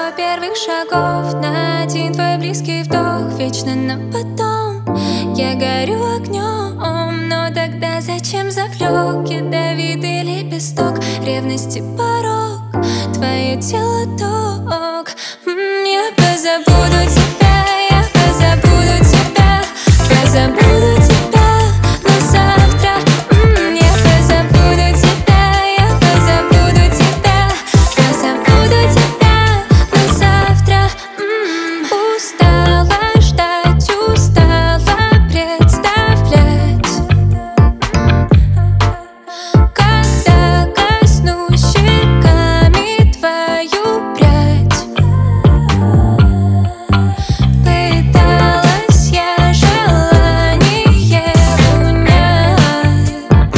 100 первых шагов на один твой близкий вдох. Вечно на потом я горю огнем, но тогда зачем завлек ядовитый лепесток ревности порог, твое тело ток. Я позабуду тебя, я позабуду тебя, позабуду тебя, но завтра я позабуду тебя, я позабуду тебя, позабуду тебя, но завтра устала ждать, устала представлять, когда коснусь щеками твою прядь. Пыталась я желание унять,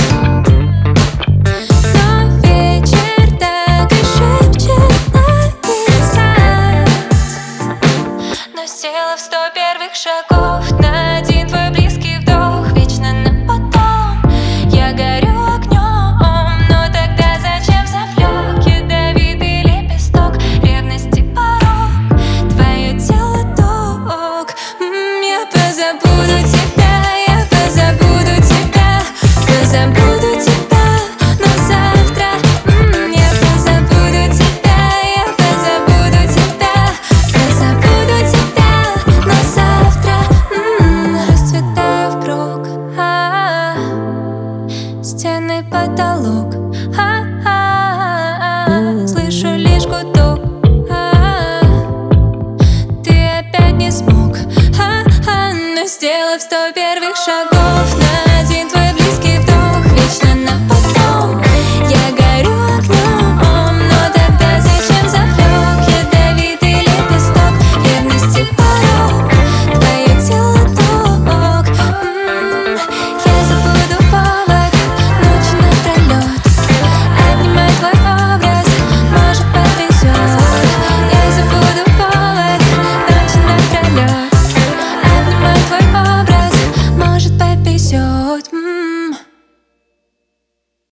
но вечер так и шепчет написать. Но сделав 100 первых шагов на один твой близкий вдох, вечно на потом я горю огнем, но тогда зачем завлек ядовитый лепесток ревности порог, твое тело ток. Я позабуду тебя, я позабуду тебя, позабуду тебя, но завтра я позабуду тебя, я позабуду тебя, позабуду тебя, но завтра расцветаю впрок. Стены, потолок, слышу лишь гудок. Ты опять не смог, но сделав 100 первых шагов